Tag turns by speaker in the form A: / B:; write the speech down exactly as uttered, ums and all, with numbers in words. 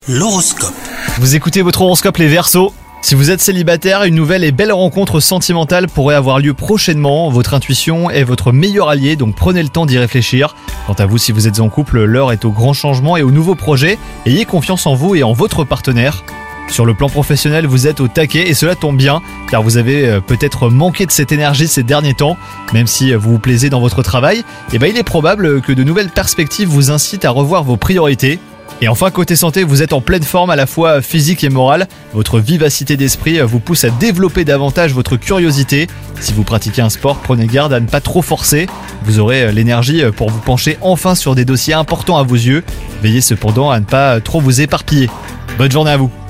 A: L'horoscope.
B: Vous écoutez votre horoscope les Verseaux. Si vous êtes célibataire, une nouvelle et belle rencontre sentimentale pourrait avoir lieu prochainement. Votre intuition est votre meilleur allié, donc prenez le temps d'y réfléchir. Quant à vous, si vous êtes en couple, l'heure est au grand changement et aux nouveaux projets. Ayez confiance en vous et en votre partenaire. Sur le plan professionnel, vous êtes au taquet et cela tombe bien, car vous avez peut-être manqué de cette énergie ces derniers temps. Même si vous vous plaisez dans votre travail, eh ben il est probable que de nouvelles perspectives vous incitent à revoir vos priorités. Et enfin, côté santé, vous êtes en pleine forme à la fois physique et morale. Votre vivacité d'esprit vous pousse à développer davantage votre curiosité. Si vous pratiquez un sport, prenez garde à ne pas trop forcer. Vous aurez l'énergie pour vous pencher enfin sur des dossiers importants à vos yeux. Veillez cependant à ne pas trop vous éparpiller. Bonne journée à vous.